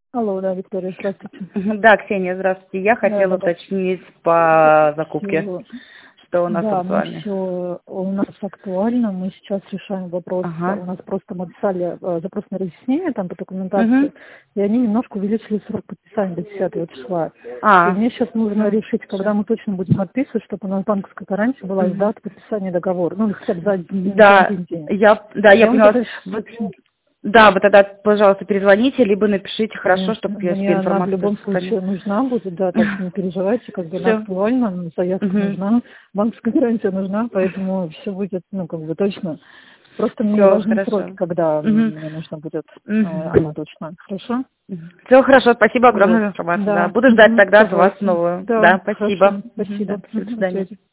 Алло, да, Виктория, здравствуйте. Да, Ксения, здравствуйте. Я хотела уточнить по закупке, Всё. что у нас Да, тут с мы вами. все у нас актуально, мы сейчас решаем вопрос. Ага. У нас просто мы писали запрос на разъяснение там по документации, Угу. и они немножко увеличили срок подписания до 10 числа. И А. мне сейчас нужно решить, когда мы точно будем подписывать, чтобы у нас банковская гарантия была из даты подписания договора. Ну, или хотя бы за один день. Я поняла. Да, вы тогда, пожалуйста, перезвоните, либо напишите, хорошо, Конечно. чтобы я себе Мне она в информацию любом сохранила. случае нужна будет, да, так что не переживайте, как бы она Всё. актуальна, заявка нужна, банковская гарантия нужна, поэтому все будет, ну, как бы точно. Просто мне Все, важны сроки, хорошо. когда мне нужно будет она точно. Хорошо? Все хорошо, спасибо огромное Вот. за информацию. Да. Да. Буду ждать тогда от вас Согласна. новую. Да, Да, хорошо. спасибо. Спасибо. Да, до До свидания. связи.